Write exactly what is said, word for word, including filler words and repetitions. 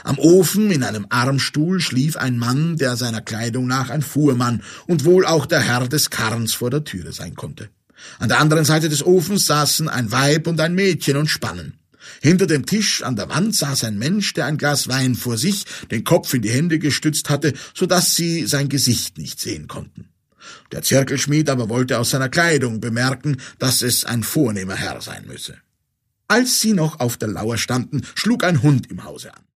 Am Ofen in einem Armstuhl schlief ein Mann, der seiner Kleidung nach ein Fuhrmann und wohl auch der Herr des Karrens vor der Türe sein konnte. An der anderen Seite des Ofens saßen ein Weib und ein Mädchen und spannen. Hinter dem Tisch an der Wand saß ein Mensch, der ein Glas Wein vor sich, den Kopf in die Hände gestützt hatte, so dass sie sein Gesicht nicht sehen konnten. Der Zirkelschmied aber wollte aus seiner Kleidung bemerken, dass es ein vornehmer Herr sein müsse. Als sie noch auf der Lauer standen, schlug ein Hund im Hause an.